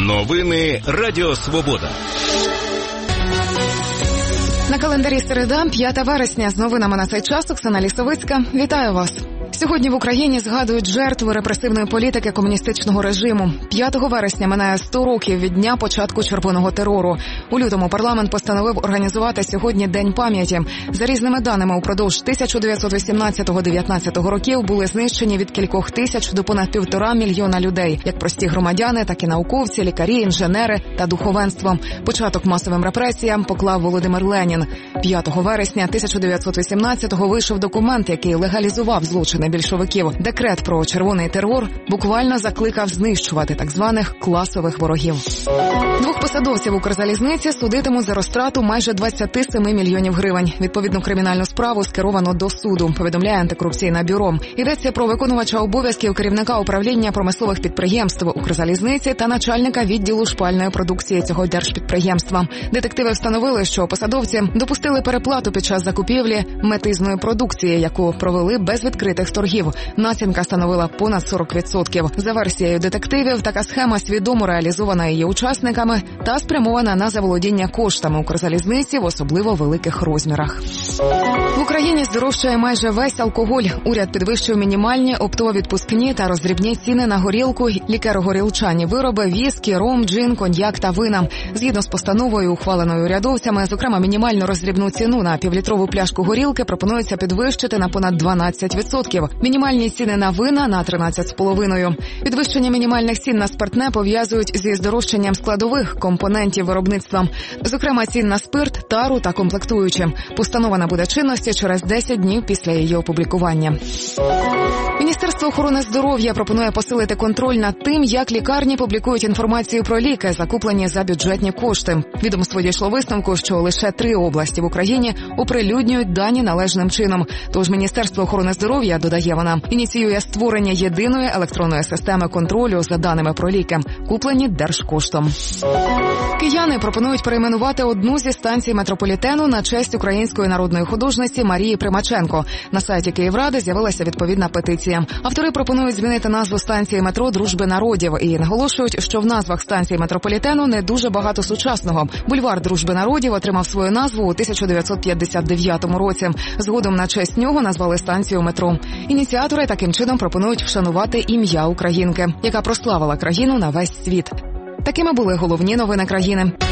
Новини Радіо Свобода. На календарі середа, 5 вересня. З новинами на цей час Оксана Лісовицька. Вітаю вас. Сьогодні в Україні згадують жертви репресивної політики комуністичного режиму. 5 вересня минає 100 років від дня початку червоного терору. У лютому парламент постановив організувати сьогодні День пам'яті. За різними даними, упродовж 1918-19 років були знищені від кількох тисяч до понад 1,5 мільйона людей, як прості громадяни, так і науковці, лікарі, інженери та духовенство. Початок масовим репресіям поклав Володимир Ленін. 5 вересня 1918-го вийшов документ, який легалізував злочини більшовиків. Декрет про червоний терор буквально закликав знищувати так званих класових ворогів. Двох посадовців Укрзалізниці судитимуть за розтрату майже 27 мільйонів гривень. Відповідну кримінальну справу скеровано до суду, повідомляє антикорупційне бюро. Йдеться про виконувача обов'язків керівника управління промислових підприємств Укрзалізниці та начальника відділу шпальної продукції цього держпідприємства. Детективи встановили, що посадовці допустили переплату під час закупівлі метизної продукції, яку провели без відкритих торгів. Націнка становила понад 40%. За версією детективів, така схема свідомо реалізована її учасниками та спрямована на заволодіння коштами Укрзалізниці в особливо великих розмірах. В Україні здорожчає майже весь алкоголь. Уряд підвищив мінімальні оптово-відпускні та роздрібні ціни на горілку, лікеро-горілчані вироби, віскі, ром, джин, коньяк та вина. Згідно з постановою, ухваленою урядовцями, зокрема мінімальну роздрібну ціну на півлітрову пляшку горілки пропонується підвищити на понад 12%. Мінімальні ціни на вина на 13,5%. Підвищення мінімальних цін на спиртне пов'язують зі здорожчанням складових компонентів виробництва. Зокрема, цін на спирт, тару та комплектуючі. Постанова набуде чинності через 10 днів після її опублікування. Міністерство охорони здоров'я пропонує посилити контроль над тим, як лікарні публікують інформацію про ліки, закуплені за бюджетні кошти. Відомство дійшло висновку, що лише 3 області в Україні оприлюднюють дані належним чином. Тож Міністерство охорони здоров'я, додає вона, ініціює створення єдиної електронної системи контролю за даними про ліки, куплені держкоштом. Кияни пропонують перейменувати одну зі станцій метрополітену на честь української народної художниці Марії Примаченко. На сайті Київради з'явилася відповідна петиція. Автори пропонують змінити назву станції метро «Дружби народів» і наголошують, що в назвах станцій метрополітену не дуже багато сучасного. Бульвар «Дружби народів» отримав свою назву у 1959 році. Згодом на честь нього назвали станцію метро. Ініціатори таким чином пропонують вшанувати ім'я українки, яка прославила країну на весь світ. Такими були головні новини країни.